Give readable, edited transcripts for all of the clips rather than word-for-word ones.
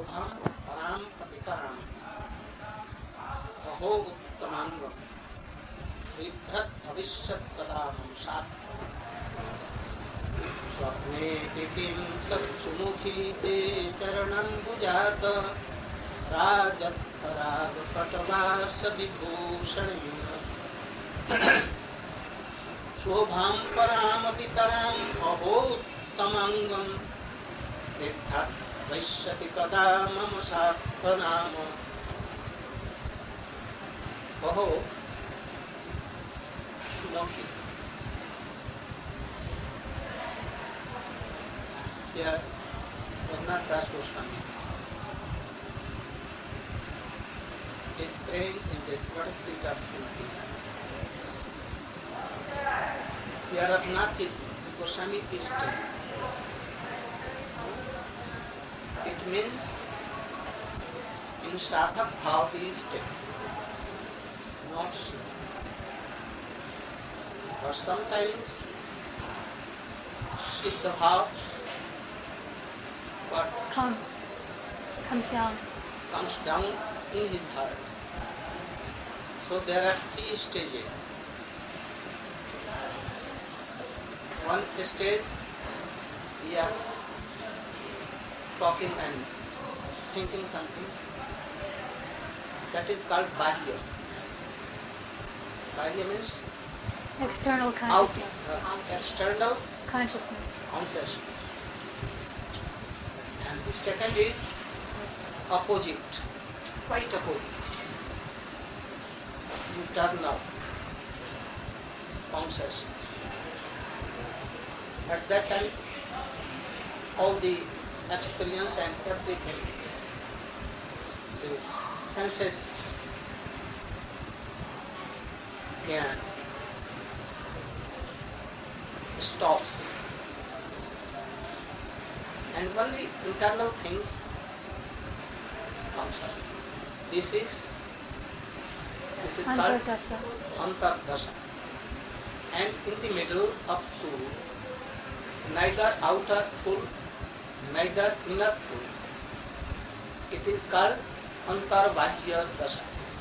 Shobham Param Patitaram Aho Uttamangam Vibhrat Bhavishyat Kadam Sartham Swapne Tikim Satsumukhi Te Charanam Bujata Rajat Parag Patavasa Vibhushanam Shobham Paramatitam Aho Uttamangam Vibhrat Vaishyati Kadamam Sarthanama Aho Sumukhi. Here, Raghunath Das Goswami is praying in the lotus feet of Srimati Radha. Here Raghunath Goswami is telling. It means in Sadhak Bhav he is telling, not Siddha. But sometimes Siddha Bhav comes down in his heart. So there are 3 stages. One stage, we are talking and thinking something. That is called Bahya. Bahya means external consciousness. External Consciousness. consciousness. And the second is opposite, quite opposite. Internal consciousness. At that time, all the experience and everything, the senses can stops, and only internal things comes out. This is called Antardasa. Antardasa. And in the middle, up to neither outer full, neither inner full, it is called Antarbahya Dasa.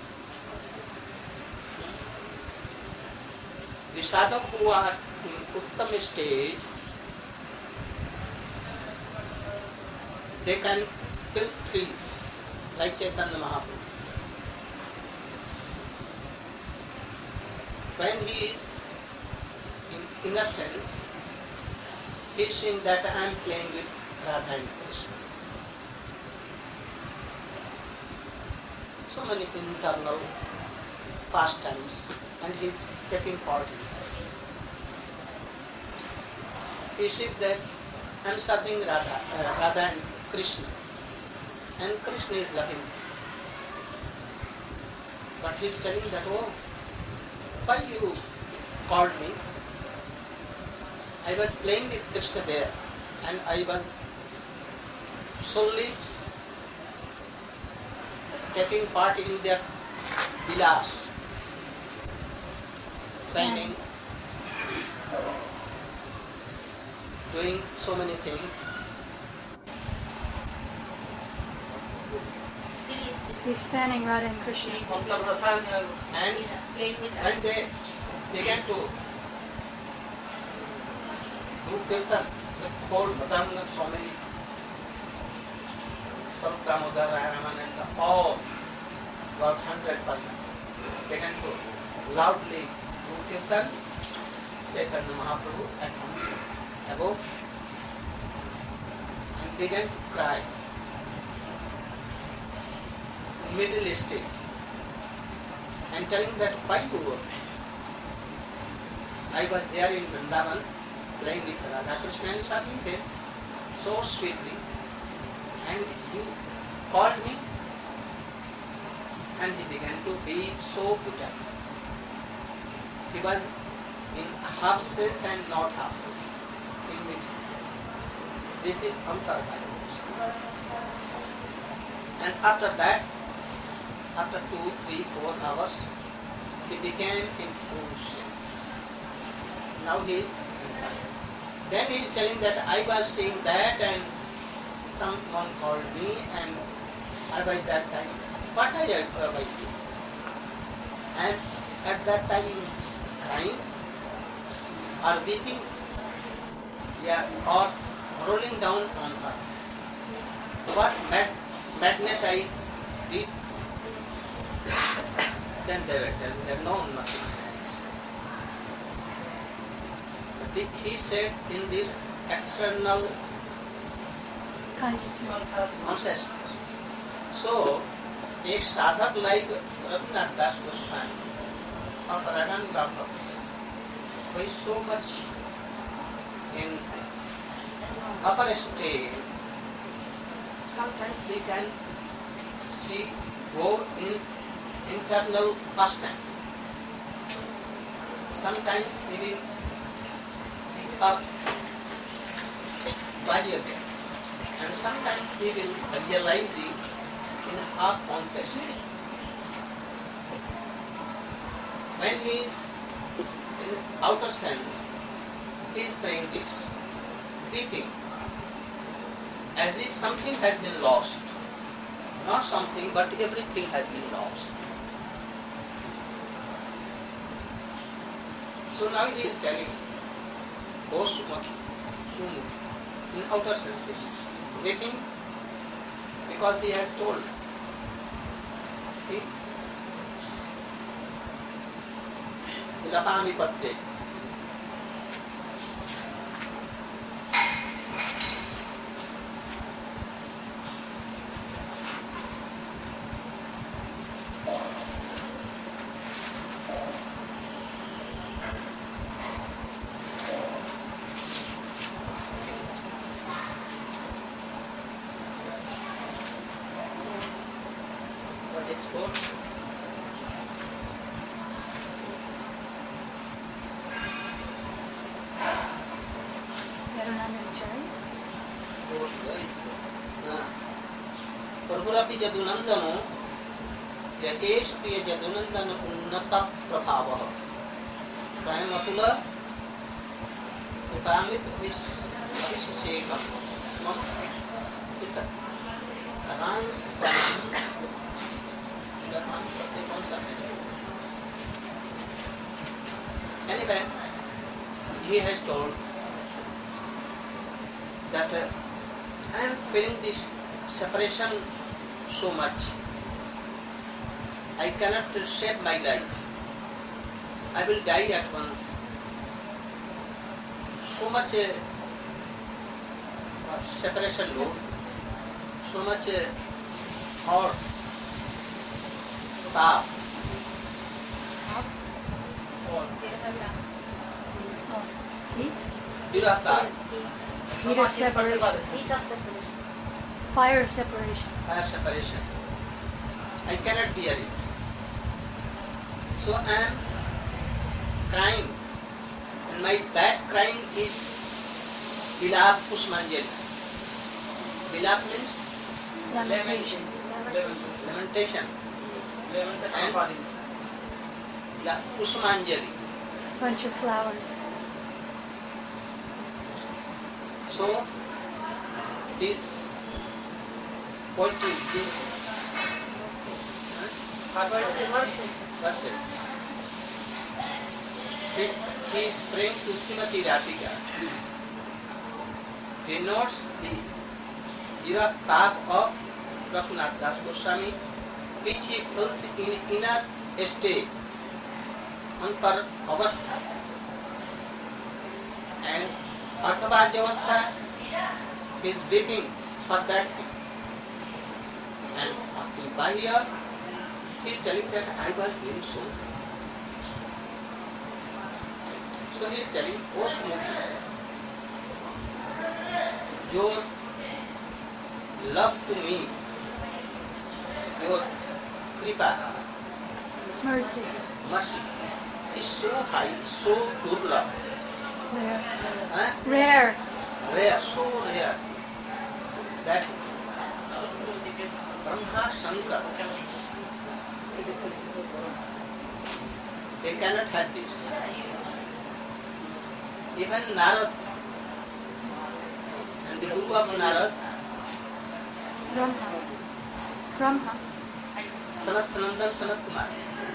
The sadhak who are in Uttam stage, they can fill trees like Chaitanya Mahaprabhu. When he is in innocence, he is saying that I am playing with Radha and Krishna. So many internal pastimes, and he is taking part in that. He said that I am serving Radha and Krishna, and Krishna is loving me. But he is telling that, oh, why you called me? I was playing with Krishna there, and I was solely taking part in their vilas, training, doing so many things. He's fanning Radha and Krishna. And when they began to do kirtan with whole Madanga, so many Sarvdamodar, Ramananda, all got 100%. Began to loudly do kirtan. Chaitanya Mahaprabhu at once above and began to cry. Middle stage, and telling that why you were. I was there in Vrindavan playing with Radha Krishna and serving them so sweetly, and you called me, and he began to be so bitter. He was in half sense and not half sense, in middle. This is Antarbahya. And after that, after 2, 3, 4 hours, he became in full sense. Now he is Then he is telling that I was seeing that and someone called me and by that time, what I by you? And at that time crying or weeping, yeah, or rolling down on her. What madness I did? Then they were telling them, no, nothing. He said in this external consciousness. So, एक साधक like Raghunath Das Goswami of Ragan Bhakti, who is so much in upper stage, sometimes he can go in internal pastimes. Sometimes he will pick up variable, and sometimes he will realize it in half consciousness. When he is in outer sense, he is praying this, weeping, as if something has been lost. Not something, but everything has been lost. So now he is telling, O Sumukhi, in outer sense he is weeping because he has told. Vilapami Padde. What it's for? प्रभुरपि जदुनंदनो जगेश प्रिय जदुनंदन उन्नत प्रभाव स्वयं Atul कृपामित विशेषेकम Anyway, he has told that I am feeling this separation so much. I cannot save my life. I will die at once. So much separation load, so much hot, tap. Heat? Virata. Heat of separation. Fire of separation. Fire separation. I cannot bear it. So I am crying. And my bad crying is Vilap Pushmanjali. Vilap means Lamentation. lamentation. And Pushmanjali. Bunch of flowers. So this poetry, this verses, he is praying to Srimati Radhika, denotes the virat tap of Raghunath Das Goswami, which he feels in inner state, antar avastha, and Arthabaj avastha, he is weeping for that thing. And in Bahya, he is telling that I was doing so. So he is telling, O Sumukhi, your love to me, your kripa, Mercy. mercy, is so high, so durla, Rare. rare, so rare, that Brahma Shankar, they cannot have this. Even Narad and the Guru of Narad, Brahma. Brahma. Sanat Sanandan Sanat Kumar.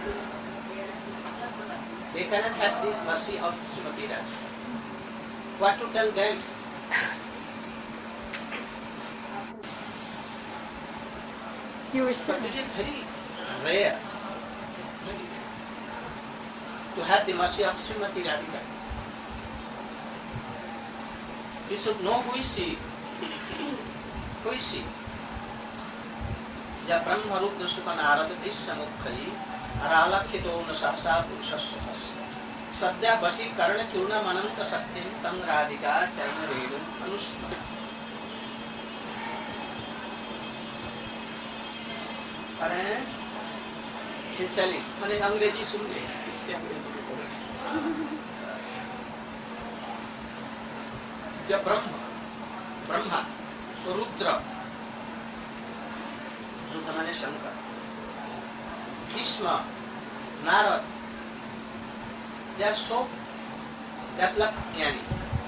They cannot have this mercy of Srimati Radhika. What to tell them? You were But saying. it is very rare to have the mercy of Srimati Radhika. You should know who is she. Who is she? Ja Brahma Rudra Sukha Narada Vishya Mukkhai Aralakshito na Sahsa Purushasya Hasya Sadhya Basi Karana Churna Mananta Saktim Tam Radhika Charana Redum Anusmana. अरे he's telling, मैंने अंग्रेजी सुन ली, इसलिए अंग्रेजी में बोल रहे हैं। जब ब्रह्मा, रुद्र माने Shankar, Bhishma, Narad, they are so developed jnani,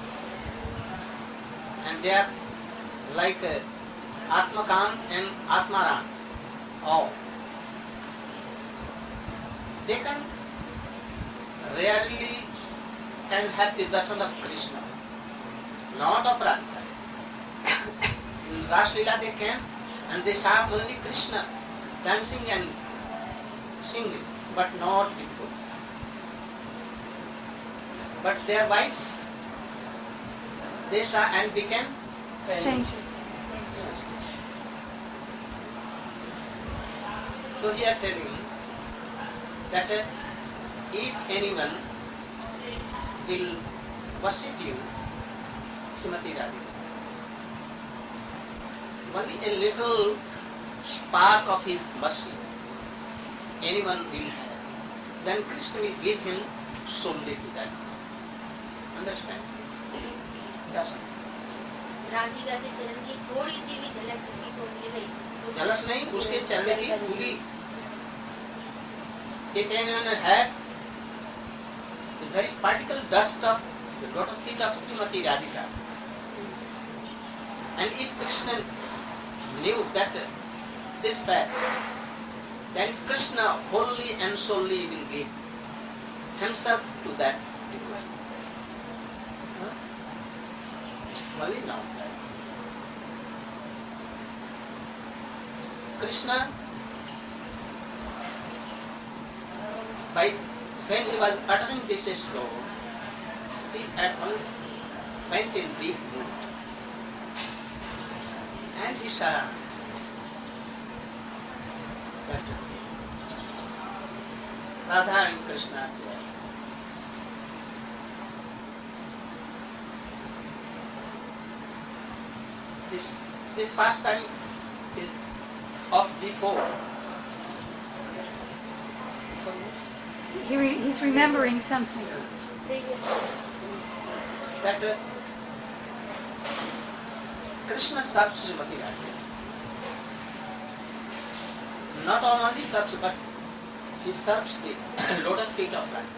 and they are like Atmakan and Atmaran. Oh, they can rarely can have the darshan of Krishna, not of Radha. In Ras Leela they can, and they saw only Krishna dancing and singing, but not devotees. But their wives, they saw and became Thank you. Sanskrit. So he is telling that if anyone will worship you, Srimati Radhika, only a little spark of his mercy anyone will have, then Krishna will give him solely to that. Understand? Yes. Radhika के चरण की थोड़ी सी भी झलक किसी को मिल गई, झलक नहीं, उसके चरण की धूली. If anyone had the very particle dust of the lotus feet of Srimati Radhika, and if Krishna knew that this fact, then Krishna wholly and solely will give himself to that devotee. Only now. Krishna, when he was uttering this sloka, he at once went in deep mood, and he saw that Radha and Krishna are there. This pastime is of before. He's remembering something. That Krishna serves Srimati Radhika. Not only serves, but he serves the lotus feet of Radhika.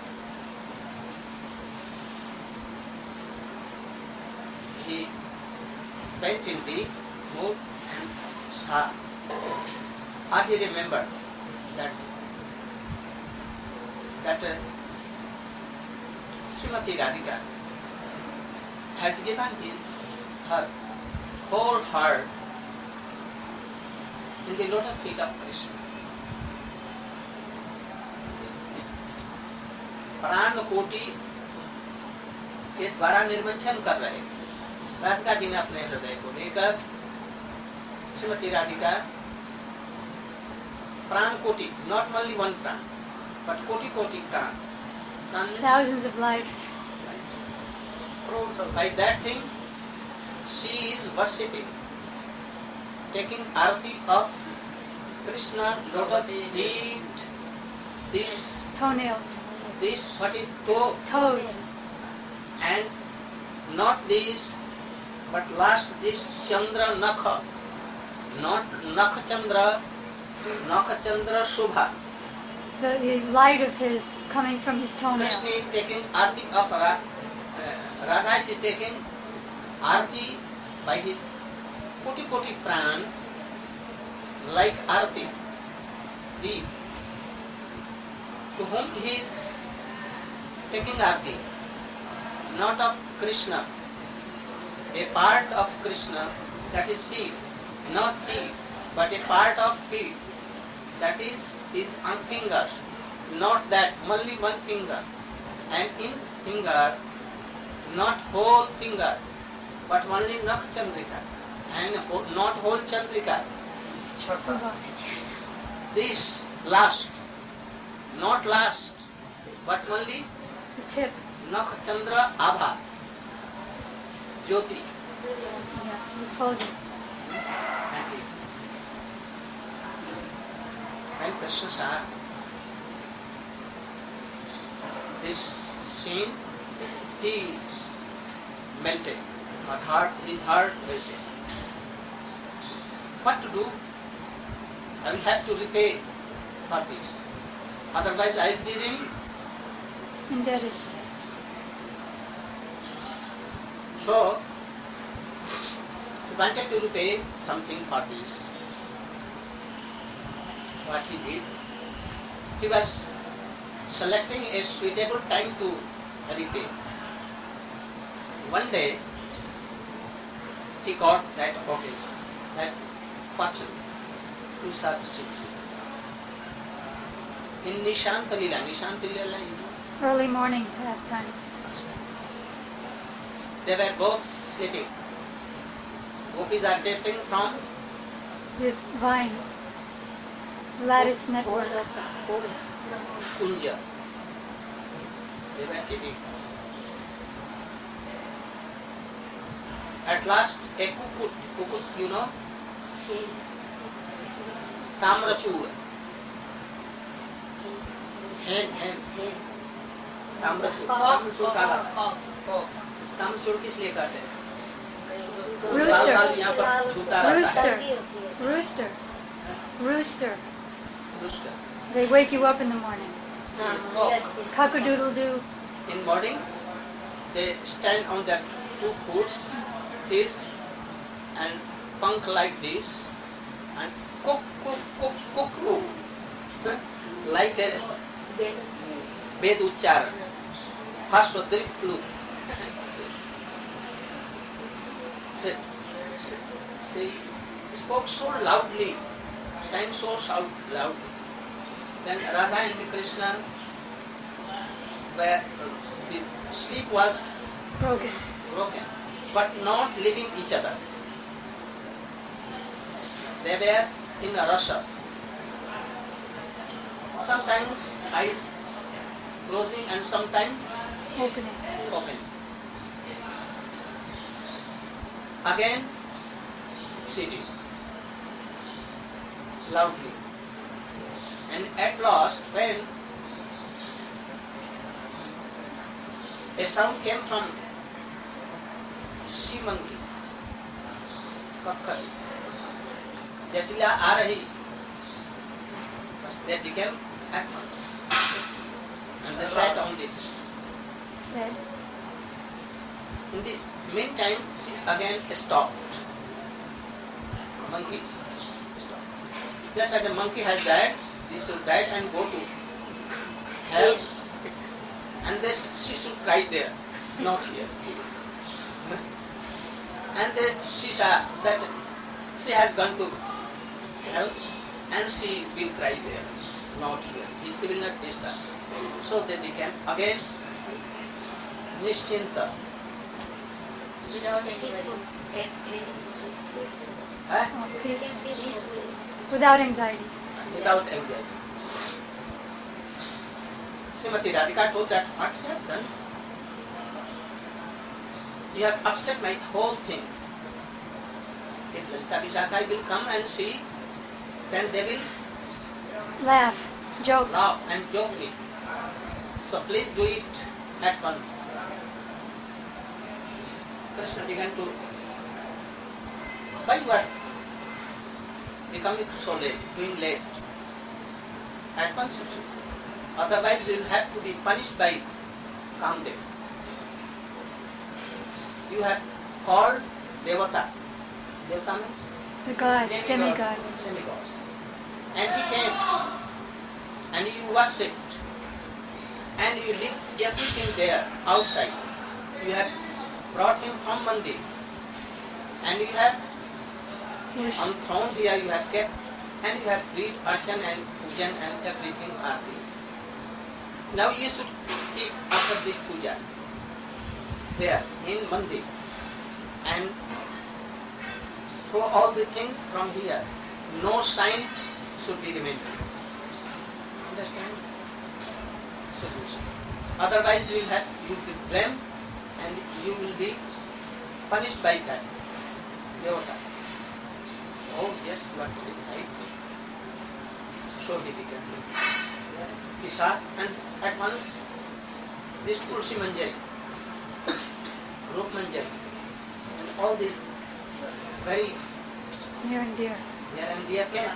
He went in the mood and saw, or he remembered that Srimati Radhika has given her whole heart in the lotus feet of Krishna. प्राण कोटि के द्वारा निर्वंचन कर रहे राधिका जी ने अपने हृदय को लेकर श्रीमती राधिका प्राण कोटि, not only one प्राण, but कोटि कोटि प्राण. Thousands of lives. So by that thing, she is worshipping, taking arati of Krishna lotus feet, this Toenails. what is toe, Toes. and not this, but last this Chandra Nakha, not Nakha Chandra, Nakha Chandra Shubha. The light of his coming from his toenail. Krishna is taking arati of Radha is taking arati by his koti koti pran, like Arati, Deep, to whom he is taking Arati, not of Krishna, a part of Krishna, that is feet, not feet, but a part of feet, that is his finger, not that, only one finger, and in finger, not whole finger, but only Nakh Chandrika, and not whole Chandrika. This last, not last, but only The tip. Nakh Chandra Abha, Jyoti. Yeah, refulgence. When Krishna saw this scene, he melted. His heart melted. What to do? I will have to repay for this. Otherwise I will be Indebted. So, he wanted to repay something for this. What he did, he was selecting a suitable time to repay. One day, he got that occasion, that person to serve Sri. In Nishanta Leela, you know, Early morning pastimes. they were both sleeping. Gopis are dancing from With vines. Lattice network. Kunja. They were eating. At last, a kukut, you know, Tamrachud. Hen. Tamrachud. Tamrachud काला. Tamrachud किस लिए कहते हैं? Rooster. लाल यहाँ पर झूलता रहता है. Rooster. Rooster. Rooster. They wake you up in the morning. Cock-a-doodle-doo. In morning, they stand on their two hoods, ears, and punk like this, and cook, like a Ved Uchcharan. First of the clue. She spoke so loudly, sang so loudly. Then Radha and Krishna, where the sleep was Broken. broken, but not leaving each other. They were in a rasa. Sometimes eyes closing and sometimes Opening. open. Again, sitting loudly. And at last, when a sound came from she monkey, kakkar, Jatila aa rahi, but they became at once. And they sat on the Bed. In the meantime, she again stopped. Monkey stopped. They said the monkey has died, this should die and go to hell. And she should cry there, not here. And then she saw that she has gone to hell and she will cry there, not here. She will not be disturbed. So they became again Nischinta. Without anybody. Oh, peace. Without anxiety. Without anxiety. Srimati Radhika told that, what you have done? You have upset my whole things. If Lalita Vishaka will come and see, then they will Laugh. Joke. laugh and joke me. So please do it at once. Krishna began to, why you are becoming so late, doing late? At once you should. Otherwise you will have to be punished by Kamdev. You have called Devata. Devata means The gods. Demigods. demigod. And he came and you worshipped and you leave everything there outside. You have brought him from Mandir and you have on throne here you have kept and you have did archan and pujan and everything are there. Now you should keep after this puja there in Mandir and throw all the things from here. No sign should be remaining. Understand? Solution. Otherwise you will be blamed and you will be punished by that. Devata. Oh yes, you are doing right. So he began. He sat and at once this Tulsi Manjari, Rup Manjari, and all the very Near and dear. near and dear came.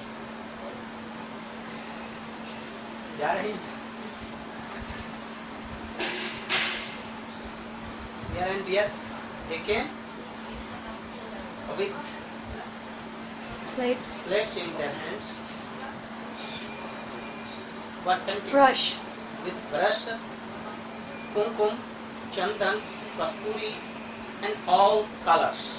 जा रही near and dear they came with plates in their hands. What painting? Brush. With brush, kumkum, chandan, kasturi, and all colors.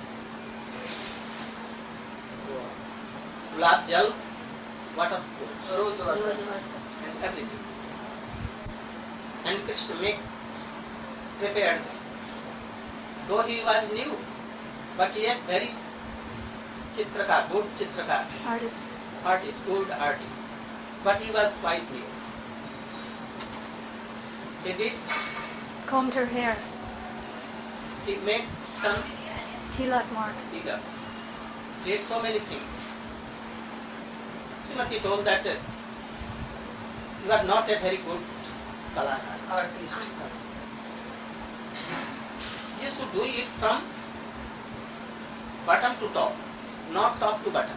Gulab jal, water Rose water. and everything. And Krishna prepared them. Though he was new, but yet very Chitrakar, good Chitrakar, Artist. good artist. But he was quite new. He did, Combed her hair. he made some Tilak marks. Sila, did so many things. Srimati told that you are not a very good kalakar. Artist. You should do it from bottom to top, not top to bottom.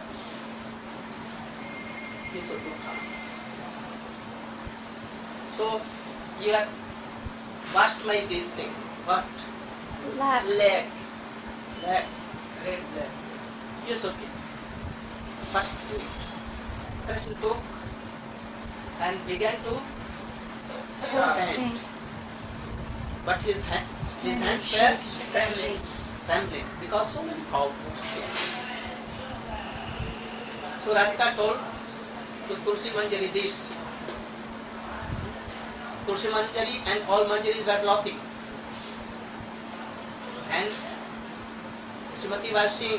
You should do from. So you have washed my these things. What? Lap. Leg. Legs. Red leg. You should be. But Krishna took and began to paint. Paint. But his hands were trembling because so many books came. So Radhika told to Tulsi Manjari this. Tulsi Manjari and all Manjaris were laughing. And Srimati was seeing.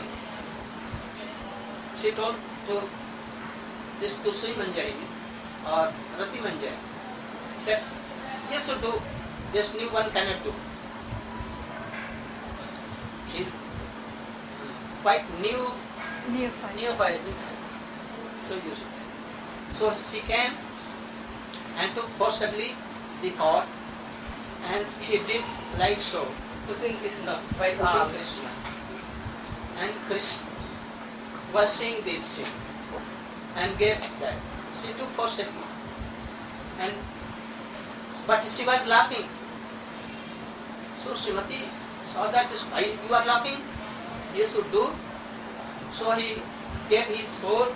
She told to this Tulsi Manjari or Rati Manjari that you should do this new one cannot do. He's quite new. Neophyte. So you should. So she came and took forcibly the pot and he did like so. Pushing Krishna by his Looking arms. Krishna. And Krishna was seeing this scene and gave that. She took forcibly. But she was laughing. So Srimati saw that why you are laughing, you should do. So he gave his foot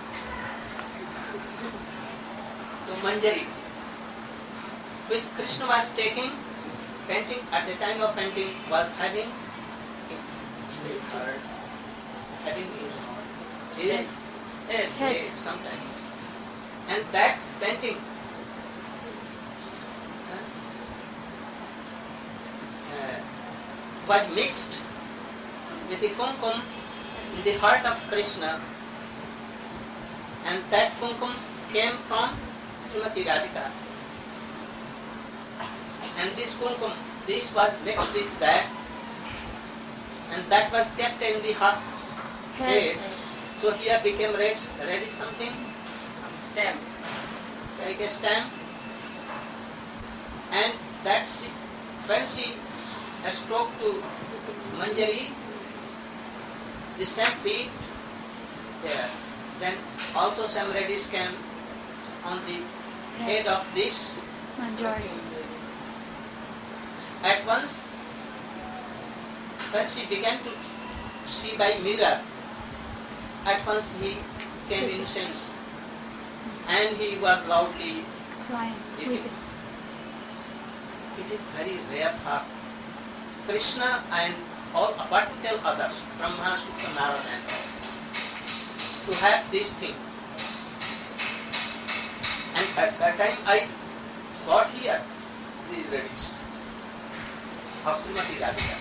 to Manjari, which Krishna was taking, painting at the time of painting was having in his heart, having in his head sometimes. And that painting was mixed with the kumkum in the heart of Krishna, and that kumkum came from Srimati Radhika. And this kumkum, this was mixed with that, and that was kept in the head. So here became red is something Stem. like a stem, and that when she stroked to Manjari, the same feet there. Then also some reddish came on the head of this. Manjari. At once, when she began to see by mirror, at once he came in sense. and he was loudly crying, weeping. weeping. It is very rare for Krishna and all what to tell others, Brahma, Shukra, Narada, and all, to have this thing. And at that time I got here these relics of Srimati Radhika.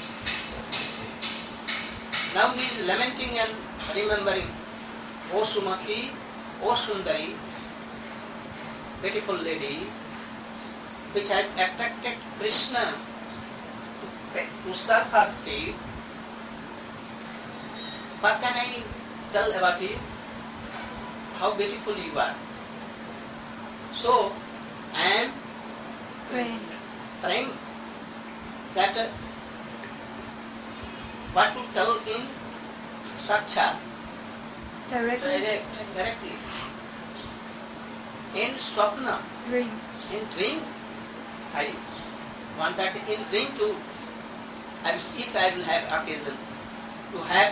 Now he is lamenting and remembering, O Sumakhi, O Sundari, beautiful lady, which had attracted Krishna to serve her feet. What can I tell about you? How beautiful you are. So, I am praying that what to tell in Sakshat, Directly. directly. In Swapna, Dream. in dream, I want that in dream too, and if I will have occasion to have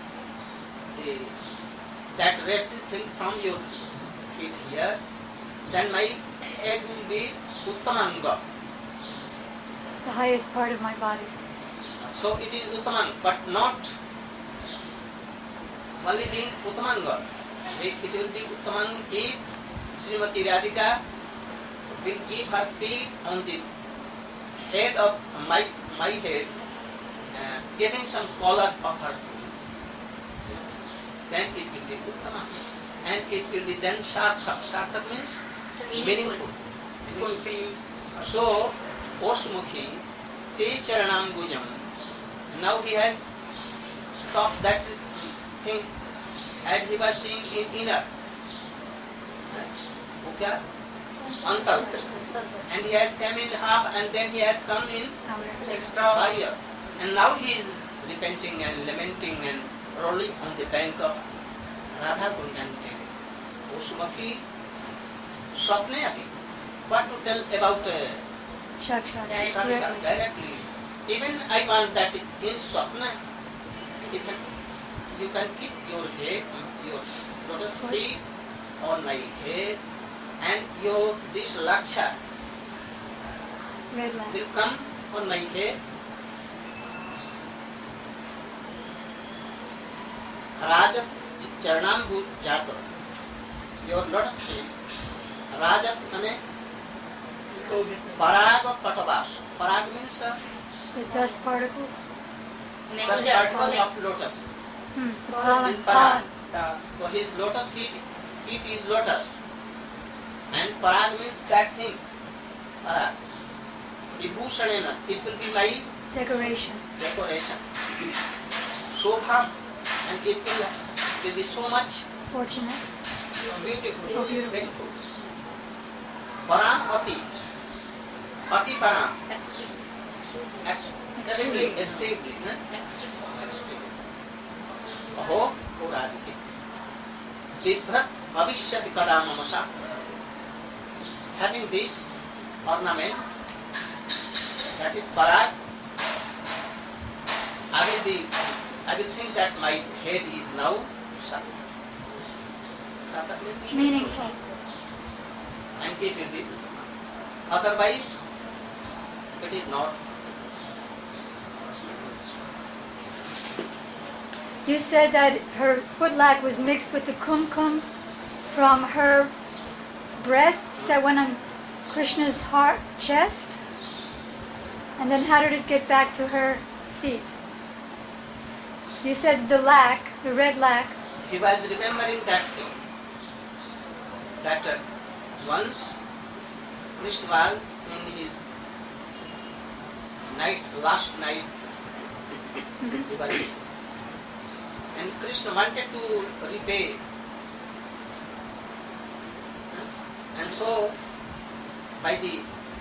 that resting thing from your feet here, then my head will be Uttamanga. The highest part of my body. So it is Uttamang, but not only being Uttamanga. It will be Uttamang if Srimati Radhika will give her feet on the head of my head, giving some collar of her feet. Then it will be Uttamang. And it will be then Sarthak. Sarthak means meaningful. So, Osmukhi, Te Charanam Bhujam. Now he has stopped that thing as he was seeing in inner. Okay? Antar. And he has come in half and then he has come in higher. And now he is repenting and lamenting and rolling on the bank of Radha Kund and telling, O Sumakhi, Swapne Api. What to tell about Sakshat. Sakshat directly? Even I want that in Swapna, you can keep your head, your lotus feet on my head, and your this laksha Red lamp. will come on my head. Rajat Charanambu Jato. Your lotus feet. Rajat mane Parag Patavas. Parag means The dust particles. dust particle of lotus. Pollen. Is Parag. So his lotus feet is lotus. And Parag means that thing. Parag. Vibhushanena. It will be my Decoration. decoration. Shobha. And it will be so much Fortunate. beautiful. Oh, beautiful. Beautiful. Param Ati. Ati Param. Extremely. Aho Puradiki. Vibhrat Bhavishyati Kada Mama Shakti. Having this ornament, that is Parag, I will think that my head is now Sattva. Sattva means Meaningful. and it will be Uttama. Otherwise, it is not. You said that her footlac was mixed with the kumkum from her breasts that went on Krishna's heart, chest. And then how did it get back to her feet? You said the lac, the red lac. He was remembering that thing. That once Krishna was in his last night, he was, and Krishna wanted to repay. And so, by the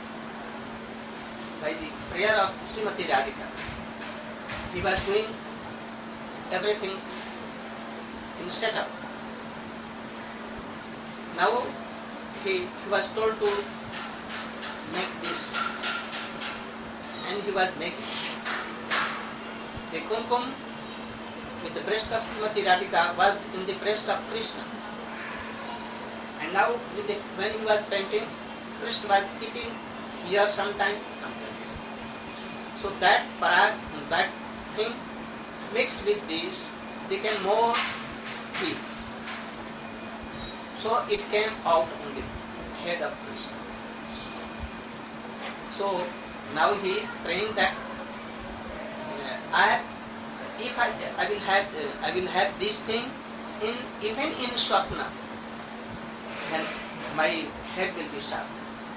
prayer of Srimati Radhika, he was doing everything in setup. Now he was told to make this, and he was making the kumkum with the breast of Srimati Radhika was in the breast of Krishna. And now when he was painting, Krishna was keeping here sometimes. So that parag, that thing mixed with this became more deep. So it came out on the head of Krishna. So now he is praying that I will have this thing even in Swapna, then my head will be sharp.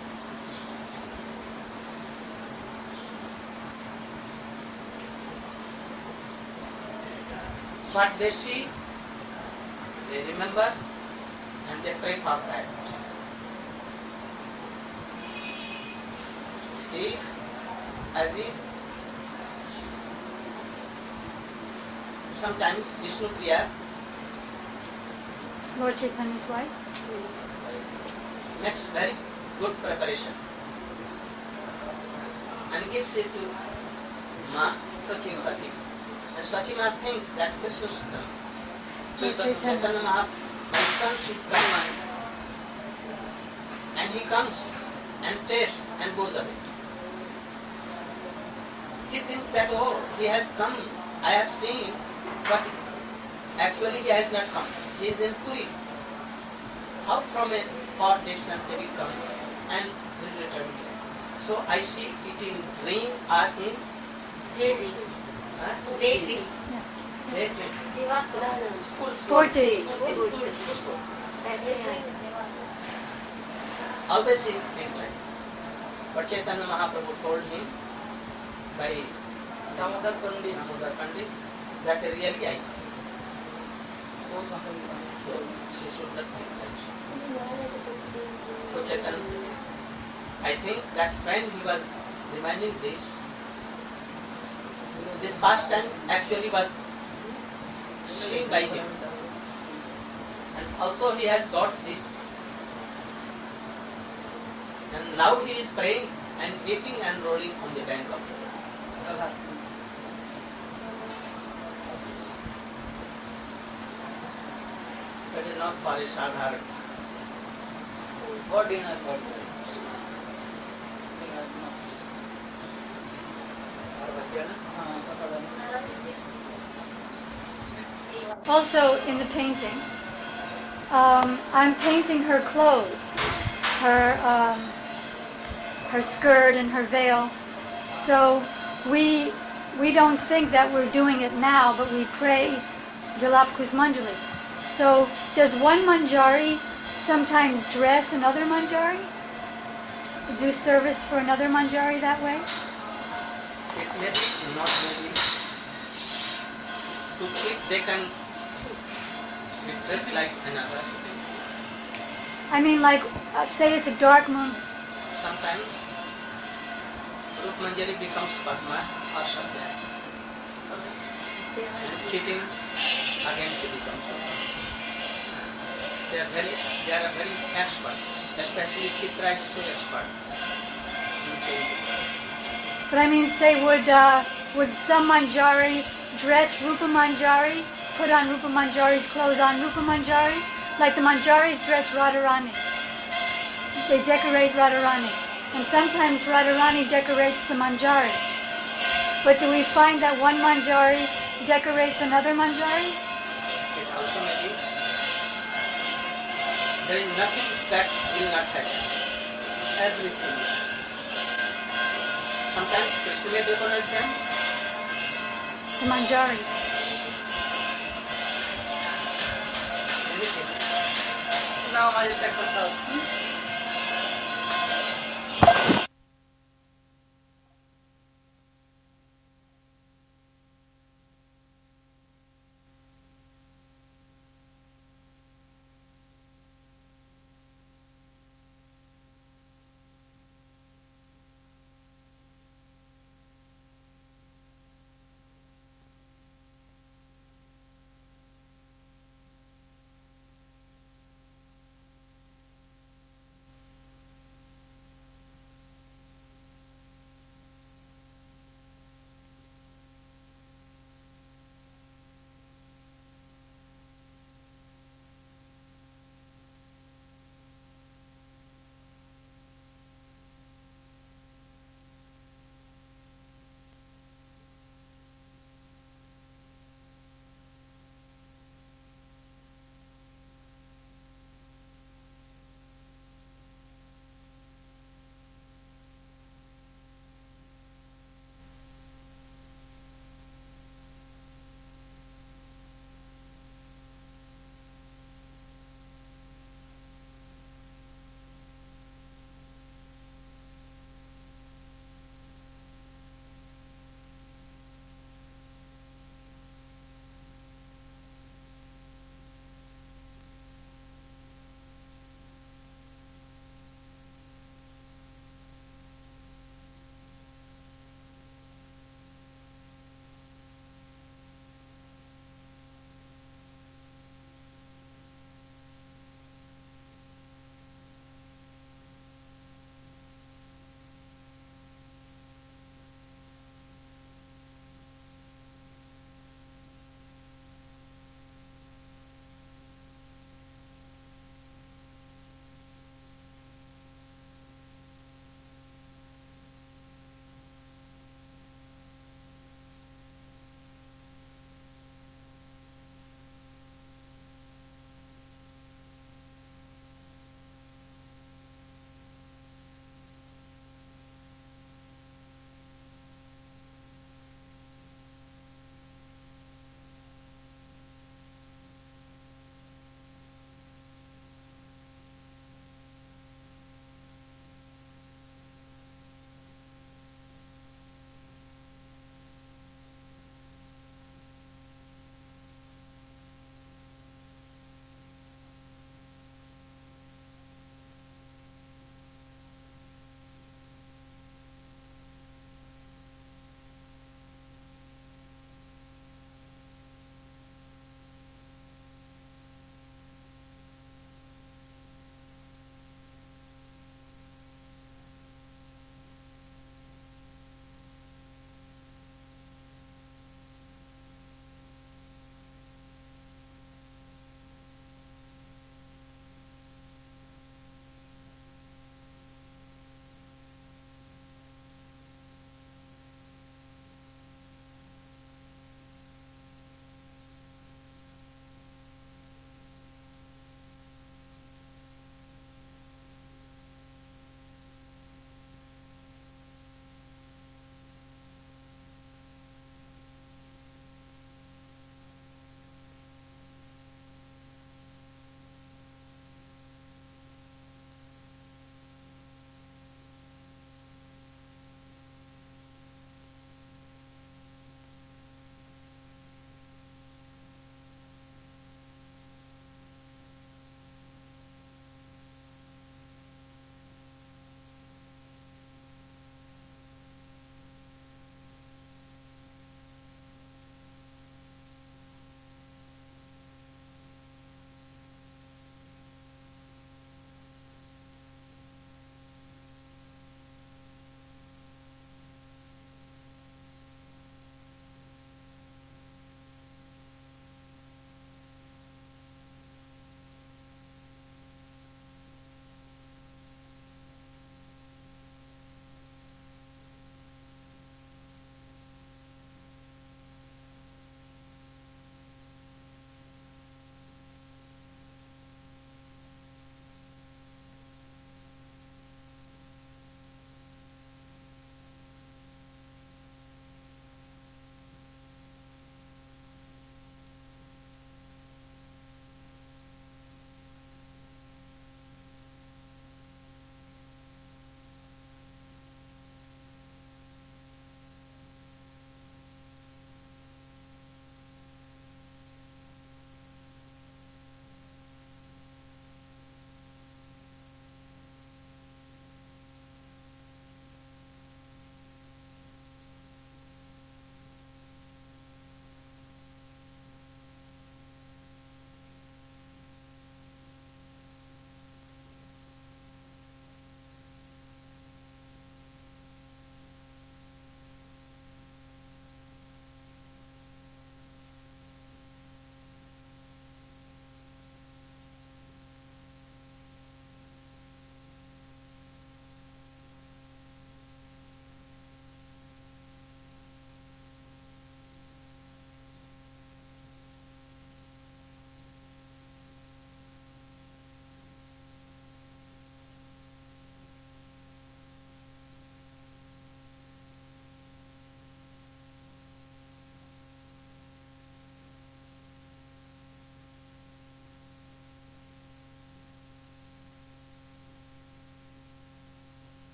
What they see, they remember and they pray for that. If sometimes Vishnu Priya Lord Chaitanya's wife? makes very good preparation and gives it to Ma Sachi. And Sachi thinks that Krishna should come. Chaitanya Mahaprabhu, my son should come, and he comes and tastes and goes away. He thinks that, oh, he has come, I have seen, but actually he has not come. He is in Puri. How from a far distance he will come and will return here? So I see it in dream or in daydreams. Daydream. daydream. Sport days. Always he think like this. But Chaitanya Mahaprabhu told him by Damodar Pandit that really I come. So she should not think like so. So Chaitanya, I think that when he was reminding this pastime actually was seen by him. And also he has got this. And now he is praying and weeping and rolling on the bank of the But it is not for a sadhara. God in our God. Also in the painting, I'm painting her clothes, her skirt and her veil. So we don't think that we're doing it now, but we pray Vilap Kusmanjali. So does one manjari sometimes dress another manjari? Do service for another manjari that way? It may be, not maybe. To cheat, they can be dressed like another. I mean, like, say it's a dark moon. Sometimes Rup Manjari becomes Padma or Shabda. And cheating, again she becomes Padma. They are very expert, especially Chitra is so expert in changing. But I mean, say, would some manjari dress Rupa Manjari, put on Rupa Manjari's clothes on Rupa Manjari? Like the manjaris dress Radharani. They decorate Radharani. And sometimes Radharani decorates the manjari. But do we find that one manjari decorates another manjari? It also may be. There is nothing that will not happen. Everything. Sometimes Krishna may decorate them. The manjari. Anything. Now I will take us out.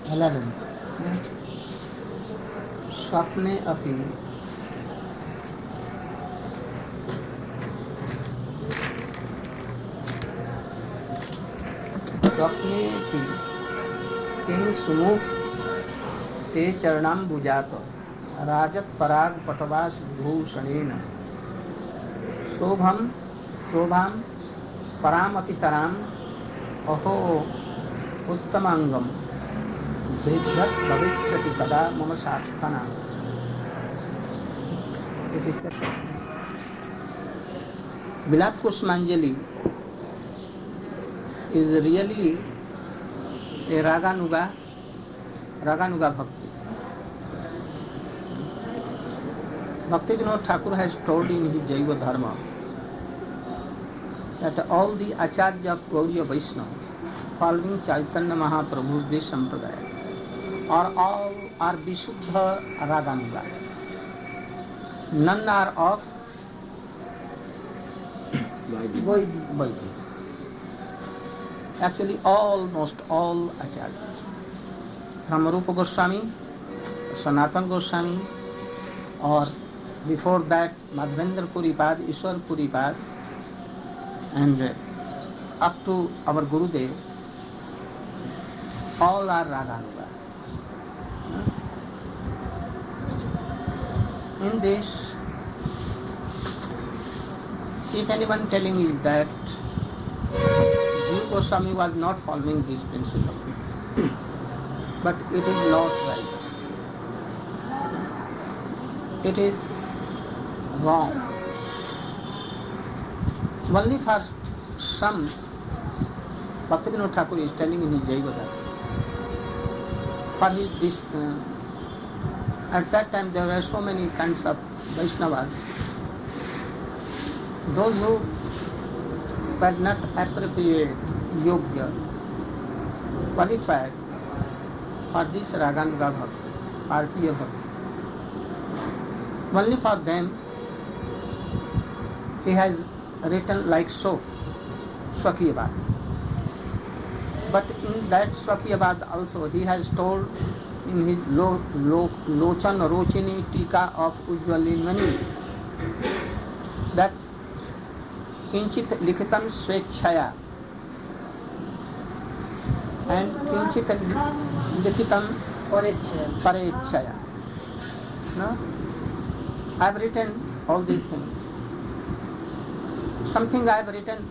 11 स्वप्ने अपि किं सुमुख ते चरणाम्बुजात राजत पराग पटवास भूषणेन शोभम शोभाम परामतितराम अहो उत्तमांगम भेद्यत भविष्यति कदा मम शास्त्रना. Vilas Kusumanjali is really a Raganuga Bhakti. Bhaktivinoda Thakur has told in his Jaiva Dharma that all the Acharya of Gauriya Vaishnava following Chaitanya Mahaprabhu's this Sampradaya all are Vishuddha Raganuga. None are of Vaidhi. Actually, almost all acharyas, from Rupa Goswami, Sanatana Goswami, or before that Madhavendra Puripad, Ishwar Puripad, and up to our Gurudev, all are Raganuga. In this, if anyone telling you that Jiva Goswami was not following this principle, but it is not right. It is wrong. Only for some, Bhaktivinoda Thakur is telling in his Jaiva for his at that time there were so many kinds of Vaishnavas. Those who were not appropriate, yogya, qualified for this Raganuga Bhakti, Partiya Bhakti. Only for them he has written like so, Swakiyabad. But in that Swakiyabad also he has told in his Lochan Rochini Tika of Ujjwalinmani that Kinchit Likitam Swechhaya and Kinchit Likitam Parechhaya. No? I have written all these things. Something I have written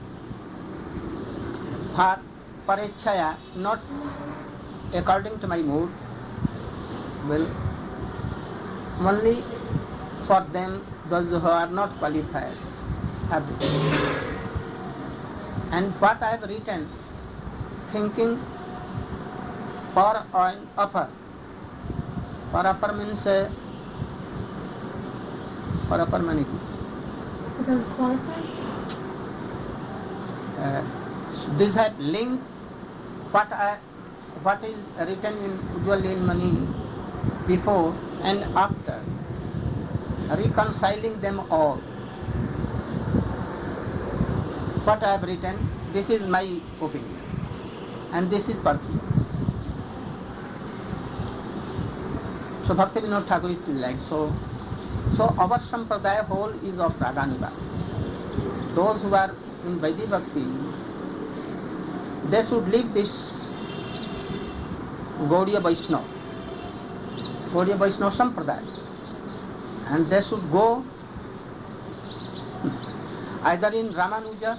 for Parechhaya, not according to my mood, will only for them, those who are not qualified, have written. And what I have written, thinking for an upper. For upper means for upper money. For those qualified? This had linked what is written in Ujjwalinmani before and after, reconciling them all. What I have written, this is my opinion, and this is Parkhiya. So Bhaktivinoda Thakur is like so. So our Sampradaya whole is of Raganuga. Those who are in Vaidhi Bhakti, they should leave this Gaudiya Vaishnava Sampradaya, and they should go either in Ramanuja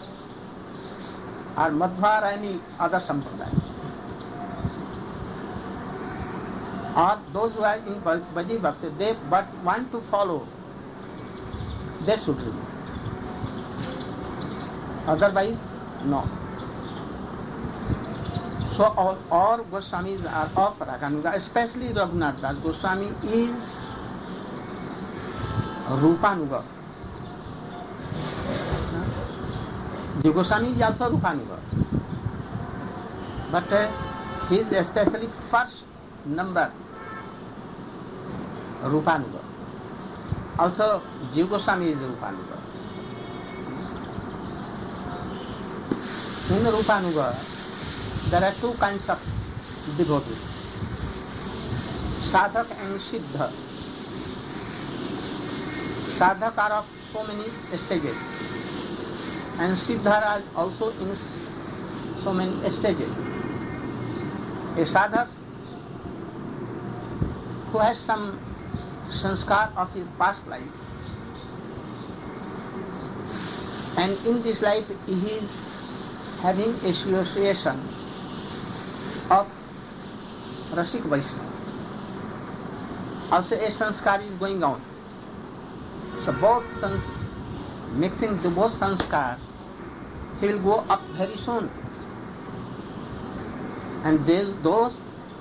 or Madhva or any other Sampradaya. Or those who are in Vaidhi Bhakti, they but want to follow, they should remain. Otherwise, no. So all Goswamis are of Raganuga, especially Raghunath Das Goswami is Rupanuga. Jiva Goswami is also Rupanuga. But he is especially first number Rupanuga. Also Jiva Goswami is Rupanuga. In Rupanuga there are two kinds of devotees. sadhak and siddha. Sadhak are of so many stages, and siddha are also in so many stages. A sadhak who has some sanskar of his past life, and in this life he is having association of Rasik Vaishnava. Also a sanskar is going on. So mixing the both sanskar, he will go up very soon. And those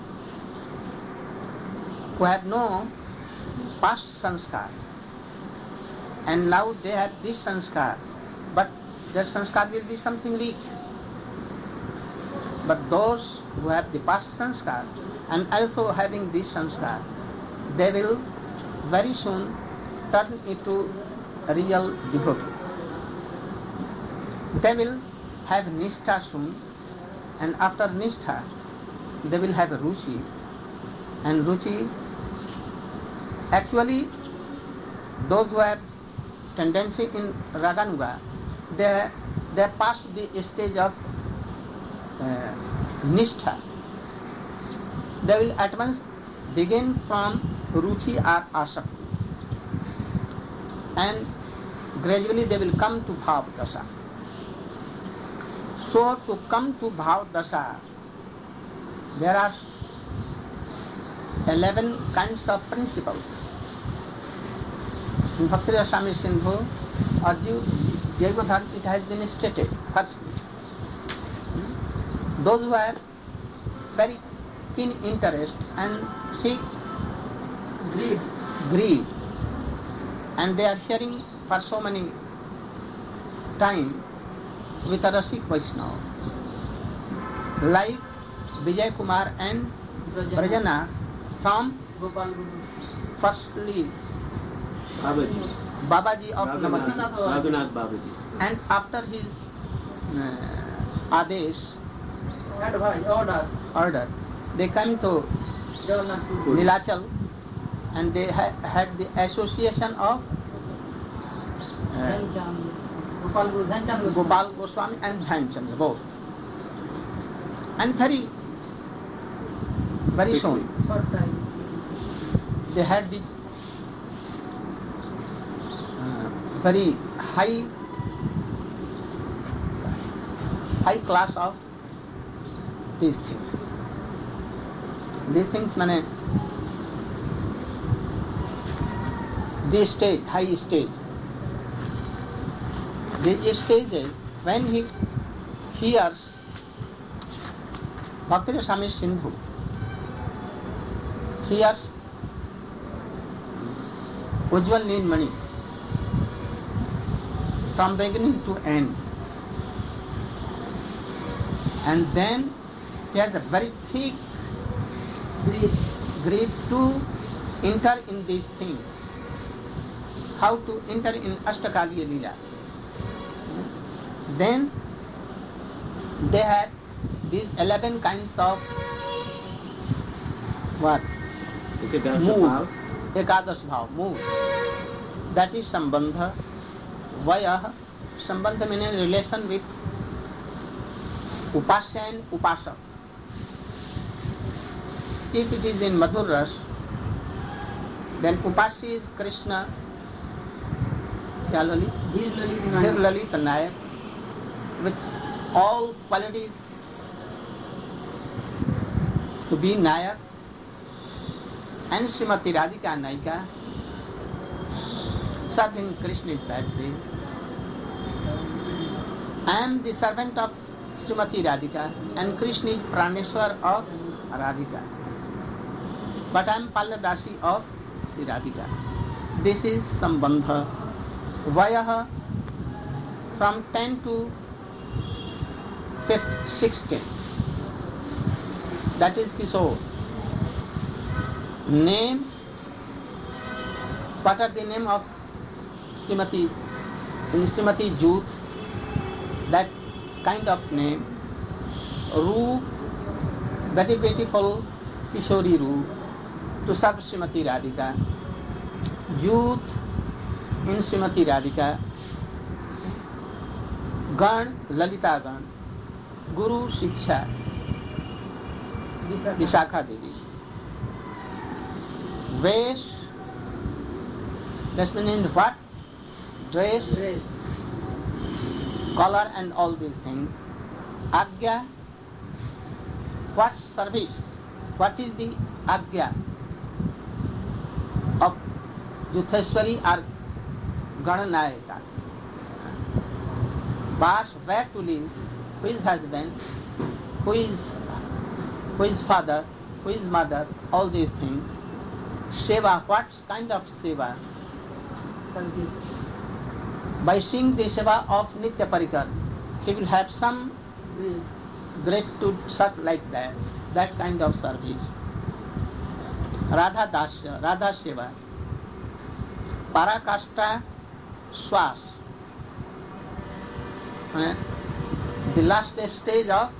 who have no past sanskar, and now they have this sanskar, but their sanskar will be something weak. But those who have the past sanskar and also having this sanskar, they will very soon turn into a real devotee. They will have nishtha soon, and after nishtha they will have ruchi, and ruchi, actually those who have tendency in raganuga, they past the stage of nishtha. They will at once begin from ruchi or asakti, and gradually they will come to bhav dasha. So to come to bhav dasha, there are 11 kinds of principles. In Bhakti Rasamrita Sindhu or Jaiva, it has been stated first. Those who have very keen interest and thick greed, and they are hearing for so many time with a Rasik Vaishnava, like Vijay Kumar and Brajana from firstly Babaji of Navadvip, Raghunath Babaji, and after his Adesh order, they came to Nilachal, and they had the association of Gopal Goswami and Dhyanchandra both. And very soon they had the very high class of these things. These things mean the stage, high stage. The stage is when he hears Bhakti Rasamrita Sindhu, hears Ujjwal Neelmani from beginning to end, and then he has a very thick greed to enter in these things. How to enter in Ashtakaliya Leela. Then they have these 11 kinds of what? Mood. Ekadash bhav, mood. That is sambandha, vayah. Sambandha meaning relation with upasya and upasak. If it is in Madhur Ras, then upasya is Krishna, Dhir Lalit Nayak, with all qualities to be Nayak, and Srimati Radhika Naika, serving Krishna in that way. I am the servant of Srimati Radhika, and Krishna is Praneshwar of Radhika. But I am Palladasi of Sri Radhika. This is Sambandha. Vayah from 10 to 16. That is Kishore. Name. What are the name of Srimati? In Srimati Jut, that kind of name. Roop, very beautiful Kishori Roop. to serve Srimati Radhika. Youth in Srimati Radhika, Gan, Lalita Gan, Guru Shiksha, Vishakha Devi. Vesh, that means what? Dress, color and all these things. Agya, what service? What is the Agya of Yutheshwari or Gananayaka? Vas, where to live, who is husband, who is father, who is mother, all these things. Seva, what kind of seva? Service. By seeing the seva of Nitya Parikar, he will have some gratitude such like that kind of service. Radha Dasya, Radha Seva, Parakashta Swas, the last stage of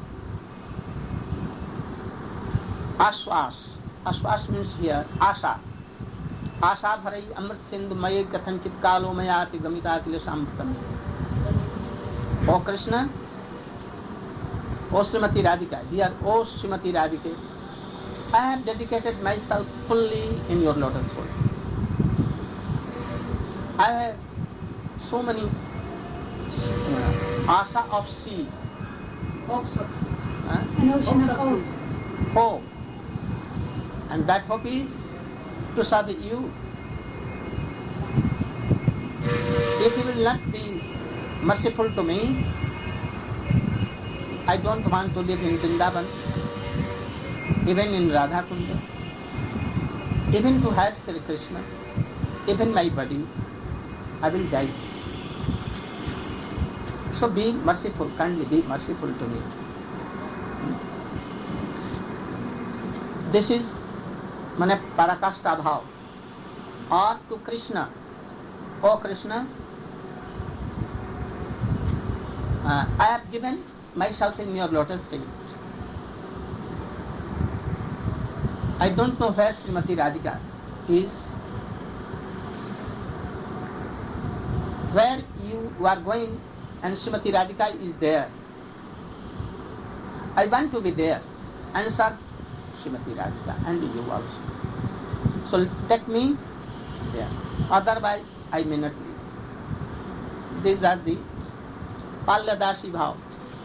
Aswas. Aswas means here Asha. Asha bharai amrit sindhu maye kathanchit kalo mayati gamita kilesam amritam. O Krishna, O Srimati Radhika, dear O Srimati Radhika, I have dedicated myself fully in your lotus foot. I have so many asha of sea, Hopes of an ocean of hopes. Hope, and that hope is to serve you. If you will not be merciful to me, I don't want to live in Vrindavan, even in Radha Kunda, even to have Sri Krishna, even my body, I will die. So be merciful, kindly be merciful to me. This is mane parakashta bhav. Or to Krishna, O Krishna, I have given myself in your lotus feet. I don't know where Srimati Radhika is. Where you are going and Srimati Radhika is there. I want to be there and serve Srimati Radhika and you also. So take me there. Otherwise I may not leave. These are the Palyadasi bhav.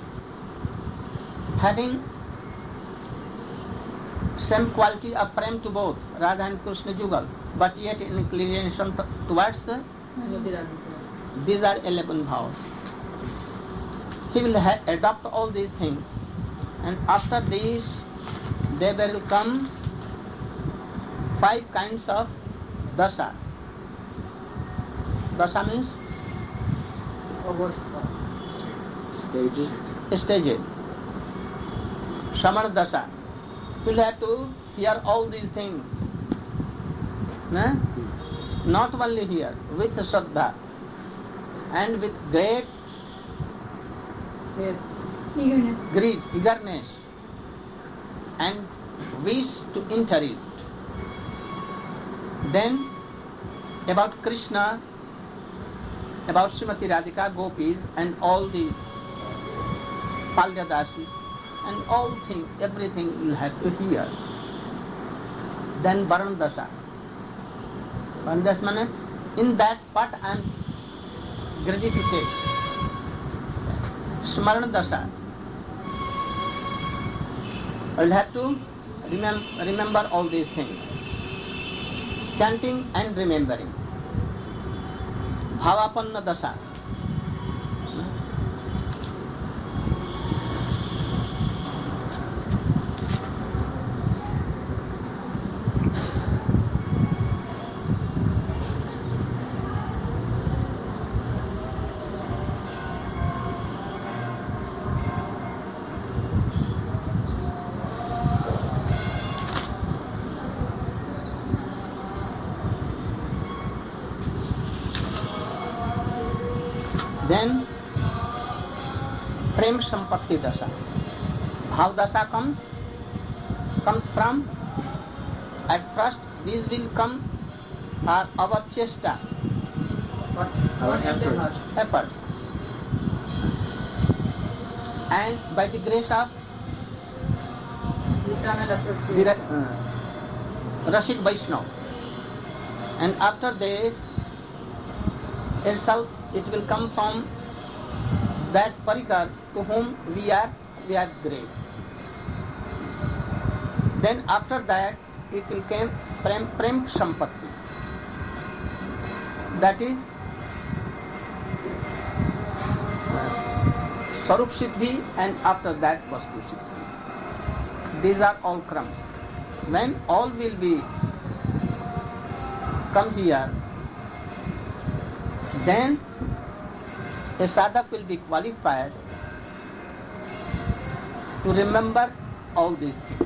Having same quality of prem to both Radha and Krishna Jugal, but yet in inclination towards these are 11 bhavs. He will adopt all these things, and after these there will come 5 kinds of dasa. Dasa means stages. Samana dasa. You will have to hear all these things. No? Not only here, with Shraddha and with great eagerness and wish to enter it. Then about Krishna, about Srimati Radhika, Gopis and all the Palyadasis and all things, everything you will have to hear. Then Varandasa. Varandasa means in that what I am ready to take. Smaranadasa. I will have to remember all these things. Chanting and remembering. Bhavapanna dasa. Then Prem Sampatti Dasa. Bhav Dasa comes from At first, these will come are our chesta, Our efforts. And by the grace of the Rashid Vaishnav. And after this, itself, it will come from that Parikar to whom we are great. Then after that, it will come Prem Sampatti. That is Sarup Siddhi, and after that Vastu Siddhi. These are all crumbs. When all will be come here, then a sadhak will be qualified to remember all these things.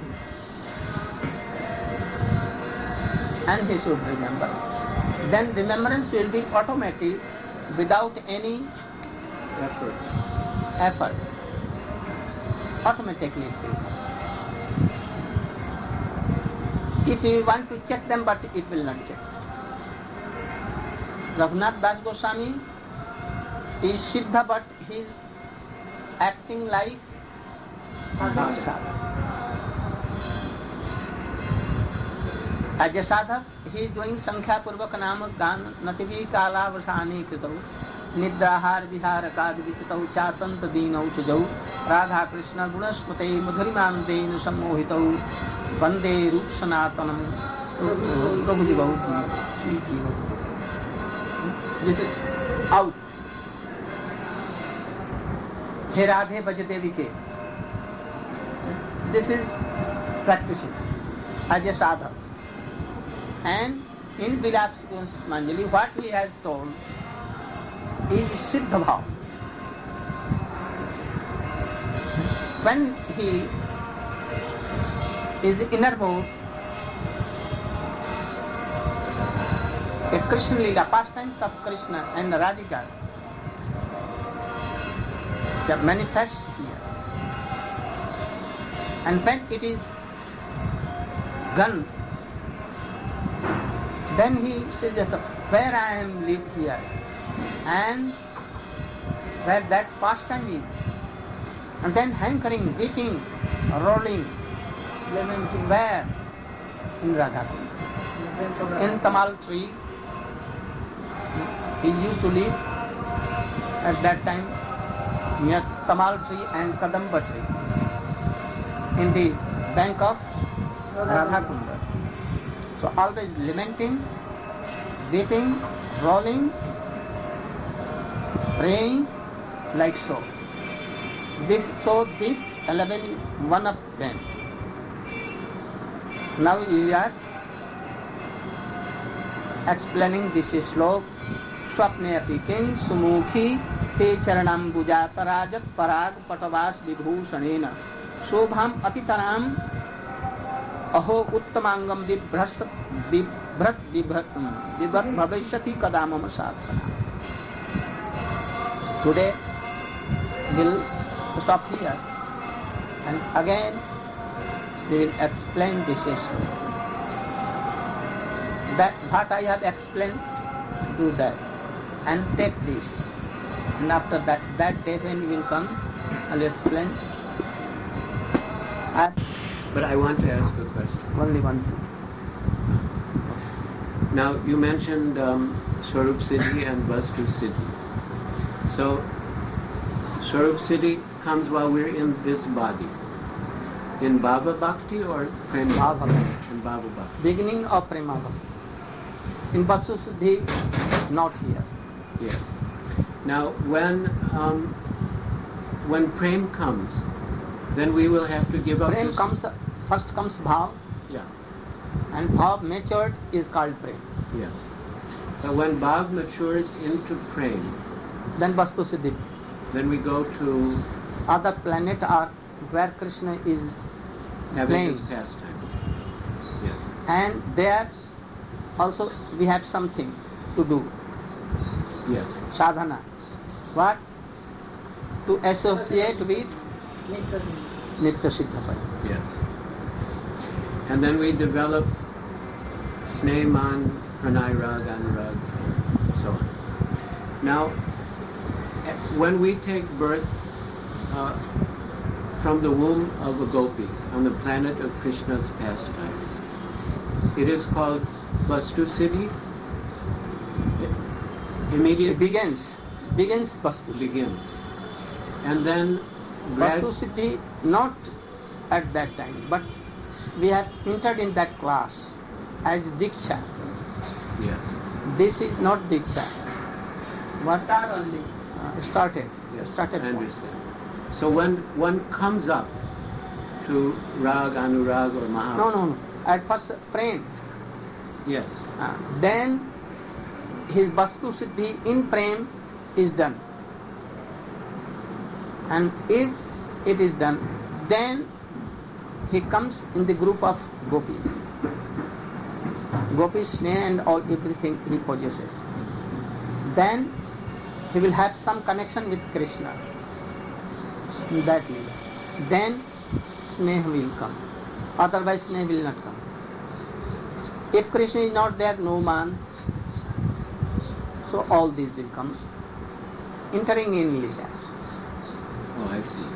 And he should remember. Then remembrance will be automatic without any effort. Automatically it will come. If you want to check them, but it will not check. Raghunath Das Goswami is Siddha, but he is acting like sadhak. As a sadhak, he is doing Sankhya Purvak Namak Dan Nativi Kala Vasani Kritau Nidrahar Vihara Kad Vichitau Chatant Dinau Chujau Radha Krishna Gunasmate Madhurimandein Sammohitau Vande Rup Sanatanam Prabhudivau Sri Jiva. This is out. He Radhe Bhajadevi Ke. This is practicing as a sadhak. And in Vilas Manjali, what he has told is Siddha Bhav. When he is inner mode, a Krishna Lila, pastimes of Krishna and Radhika, they manifest here. And when it is gone, then he says that where I am live here and where that pastime is, and then hankering, weeping, rolling, lamenting, where? In Radhakund. In Tamal tree, he used to live at that time near Tamal tree and Kadamba tree in the bank of Radhakunda. So always lamenting, weeping, rolling, praying, like so. This 11 is one of them. Now we are explaining this slok. Swapne api king sumukhi te charanam bujata rajat parag patavas vibhushanena shobham atitaram aho uttamangam vibhrat bhavishyati kadamam sadhana. Today we'll stop here and again we will explain this issue. That what I have explained, do that and take this. And after that day when you will come, I'll explain. But I want to ask a question. Only one thing. Now, you mentioned Swarup Siddhi and Vastu Siddhi. So, Swarup Siddhi comes while we're in this body. In Bhava Bhakti or Prema Bhava Bhakti. In Bhava Bhakti. Beginning of Prema Bhakti. In Vastu Siddhi, not here. Yes. Now, when Prem comes, then we will have to give up Prem this. comes, first comes Bhav, Yeah. and Bhav matured is called Prem. Yes. But when Bhav matures into Prem, Then Vastu Siddhi. then we go to Other planet are where Krishna is having playing. his pastime. Yes. And there also we have something to do. Yes. Sadhana. What? To associate with Nitya Siddha Pai. Yes. And then we develop Sneman, Pranay Rag, Anurag, so on. Now, when we take birth from the womb of a gopi on the planet of Krishna's pastime, it is called Vastu Siddhi. It begins Vastu Siddhi. Begins. And then Vastu Siddhi not at that time, but we have entered in that class as Diksha. Yes. This is not Diksha. Was Start only. Started. Yes, Started. I understand. So when one comes up to Rag, Anurag or Maha. No. At first frame. Yes. Then his Vastu Siddhi in frame is done. And if it is done, then he comes in the group of gopis. Gopis, Sneha and all everything he possesses. Then he will have some connection with Krishna. In that leela. Then Sneha will come. Otherwise Sneha will not come. If Krishna is not there, no man. So all these will come. Entering in leela. Oh, I see.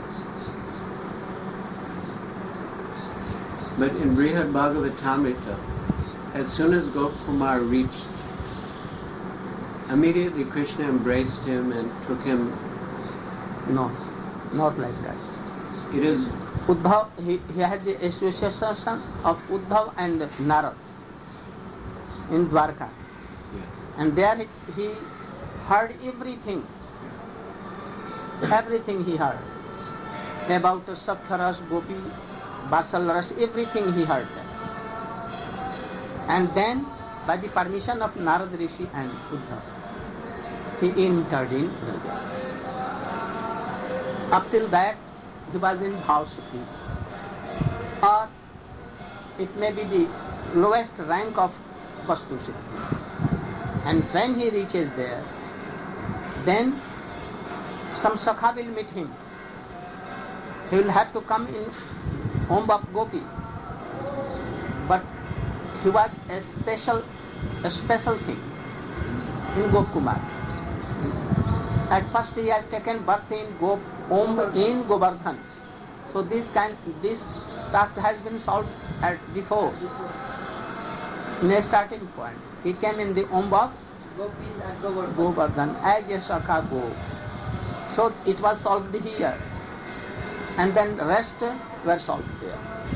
But in Brihad Bhagavatamrita, as soon as Gopakumar reached, immediately Krishna embraced him and took him. No, not like that. It is Uddhav, he had the association of Uddhav and Narad in Dwarka. yes. And there he heard everything. Everything he heard. About Sakhyaras, Gopi, Vatsalyaras, everything he heard. And then, by the permission of Narad Rishi and Uddhav, he entered in Braja. Up till that, he was in Bhavsati. Or it may be the lowest rank of Vastu Siddhi. And when he reaches there, then some Sakha will meet him. He will have to come in home of Gopi. But he was a special thing in Gopakumar. At first he has taken birth in in Govardhan. So this task has been solved before. In a starting point, he came in the womb of Govardhan as a Sakha Go. So it was solved here, and then the rest were solved there.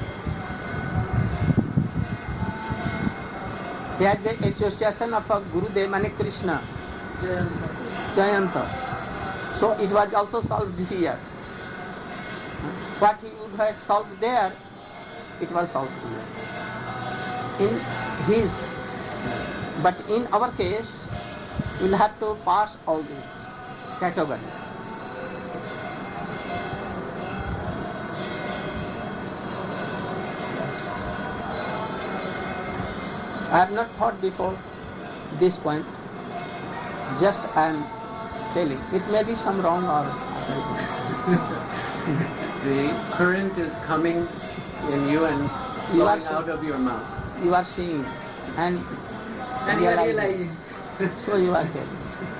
He had the association of a Gurudev Mane Krishna, Jayanta. So it was also solved here. What he would have solved there, it was solved here. In his, but in our case, we'll have to pass all these categories. I have not thought before this point. Just I am telling. It may be some wrong or The current is coming in you and You are flowing out of your mouth. you are seeing and you are realizing. So you are telling.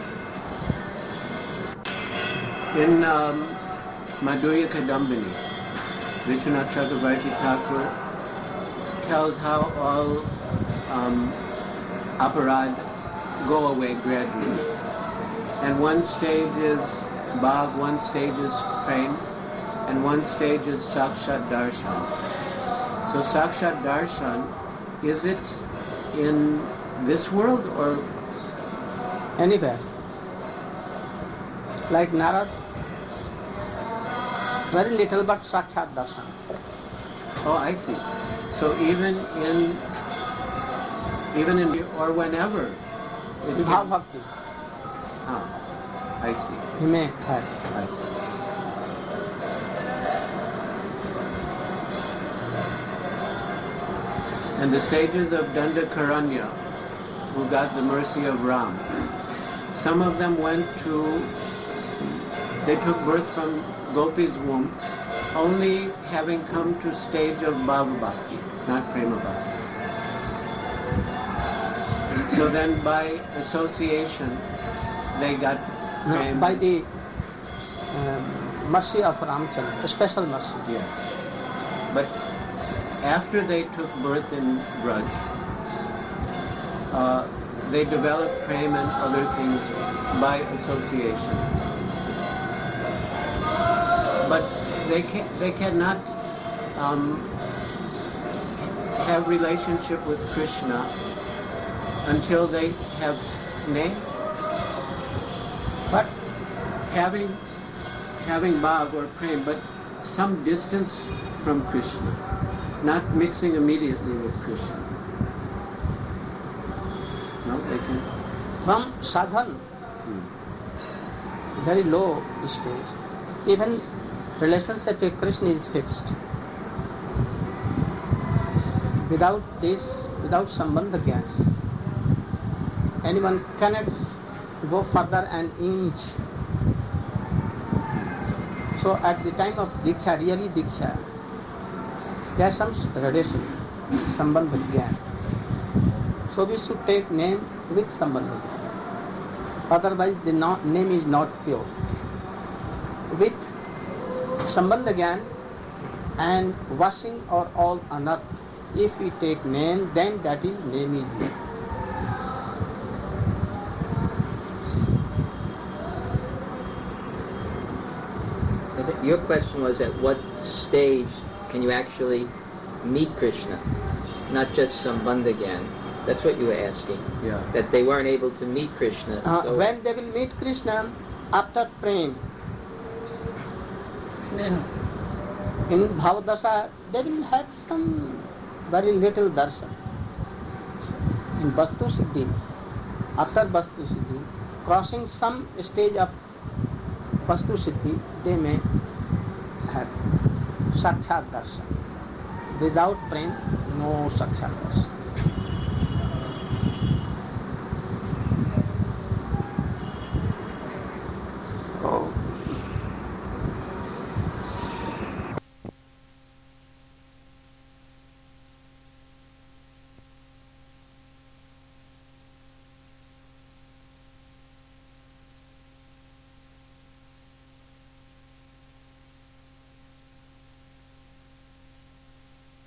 In Madhurya Kadambini, Vishwanath Chakravarti Thakur tells how all aparad go away gradually. And one stage is bhav, one stage is prem, and one stage is sakshat darshan. So sakshat darshan, is it in this world or Anywhere. Like Narad, very little but Sakshat Darshan. Oh, I see. So even in or whenever. it Bhav can- Bhakti, I see. he may have. I see. And the sages of Dandakaranya, who got the mercy of Ram, some of them they took birth from Gopi's womb, only having come to stage of Bhava Bhakti. not Prema Bhakti. So then by association, they got prema. By the mercy of Ramchandra, a special mercy. Yes. But after they took birth in Braj, they developed prema and other things by association. But they cannot have relationship with Krishna until they have sneh. But having bhav or prem, but some distance from Krishna, not mixing immediately with Krishna. No, they can. From sadhan, very low stage, even relationship with Krishna is fixed. Without this, without sambandha gyan, anyone cannot go further an inch. So at the time of Diksha, really Diksha, there is some relation, sambandha gyan. So we should take name with sambandha gyan. Otherwise the name is not pure. With sambandha gyan and washing or all unearth, if we take name, then that is name is name. Your question was at what stage can you actually meet Krishna, not just Sambandha Gyan. That's what you were asking. Yeah. That they weren't able to meet Krishna. So When they will meet Krishna after praying, in Bhavadasa, they will have some very little darshan. In Vastu Siddhi, after Vastu Siddhi, crossing some stage of Vastu Siddhi, they may have Sakshat darshan. Without prem, no Sakshat darshan.